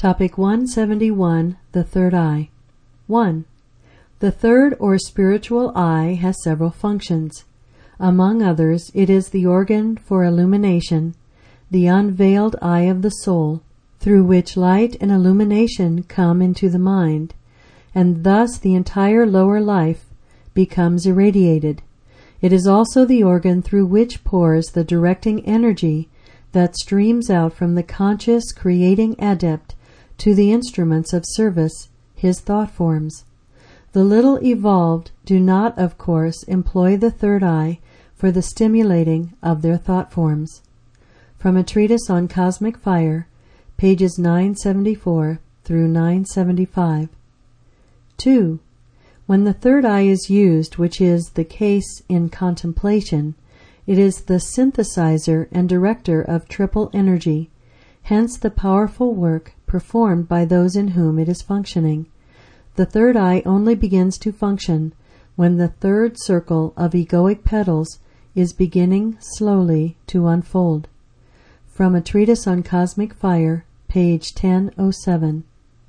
Topic 171, the third eye. 1. The third or spiritual eye has several functions. Among others, it is the organ for illumination, the unveiled eye of the soul, through which light and illumination come into the mind, and thus the entire lower life becomes irradiated. It is also the organ through which pours the directing energy that streams out from the conscious creating adept to the instruments of service, his thought forms. The little evolved do not, of course, employ the third eye for the stimulating of their thought forms. From a treatise on Cosmic Fire, pages 974 through 975. 2. When the third eye is used, which is the case in contemplation, it is the synthesizer and director of triple energy, hence the powerful work performed by those in whom it is functioning. The third eye only begins to function when the third circle of egoic petals is beginning slowly to unfold. From a treatise on Cosmic Fire, page 1007.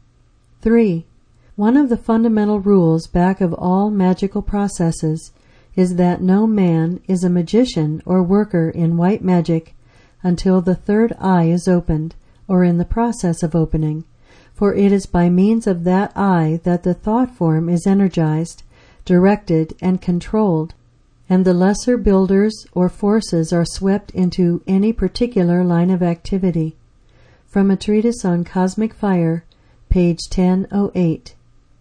3. One of the fundamental rules back of all magical processes is that no man is a magician or worker in white magic until the third eye is opened, or in the process of opening, for it is by means of that eye that the thought form is energized, directed, and controlled, and the lesser builders or forces are swept into any particular line of activity. From a treatise on Cosmic Fire, page 1008.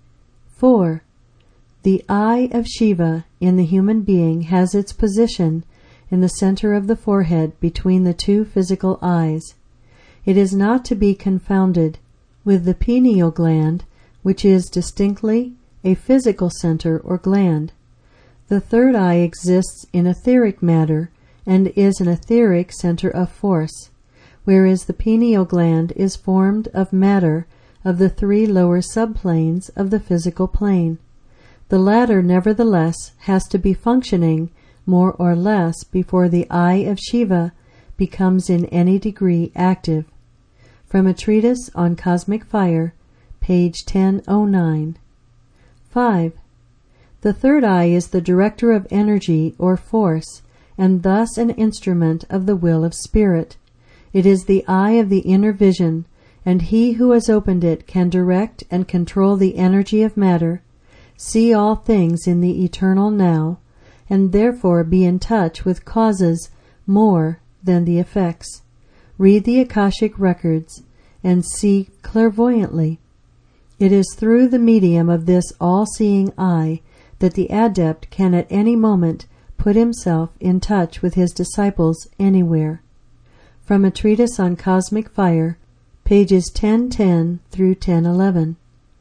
4. The eye of Shiva in the human being has its position in the center of the forehead between the two physical eyes. It is not to be confounded with the pineal gland, which is distinctly a physical center or gland. The third eye exists in etheric matter and is an etheric center of force, whereas the pineal gland is formed of matter of the three lower subplanes of the physical plane. The latter, nevertheless, has to be functioning more or less before the eye of Shiva becomes in any degree active. From a treatise on Cosmic Fire, page 1009. 5. The third eye is the director of energy or force, and thus an instrument of the will of spirit. It is the eye of the inner vision, and he who has opened it can direct and control the energy of matter, see all things in the eternal now, and therefore be in touch with causes more than the effects. Read the Akashic records and see clairvoyantly. It is through the medium of this all-seeing eye that the adept can at any moment put himself in touch with his disciples anywhere. From a treatise on Cosmic Fire, pages 1010 through 1011.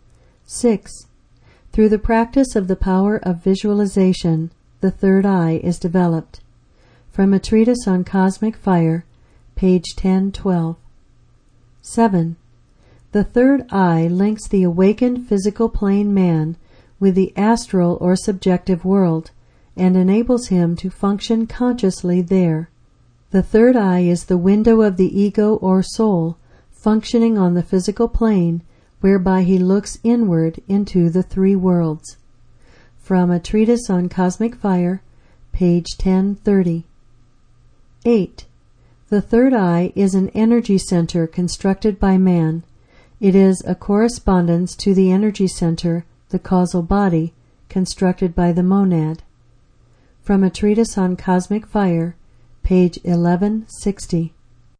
6. Through the practice of the power of visualization, the third eye is developed. From a treatise on Cosmic Fire, page 1012. 7. The third eye links the awakened physical plane man with the astral or subjective world, and enables him to function consciously there. The third eye is the window of the ego or soul, functioning on the physical plane, whereby he looks inward into the three worlds. From a treatise on Cosmic Fire, page 1030. 8. The third eye is an energy center constructed by man. It is a correspondence to the energy center, the causal body, constructed by the monad. From a treatise on Cosmic Fire, page 1160.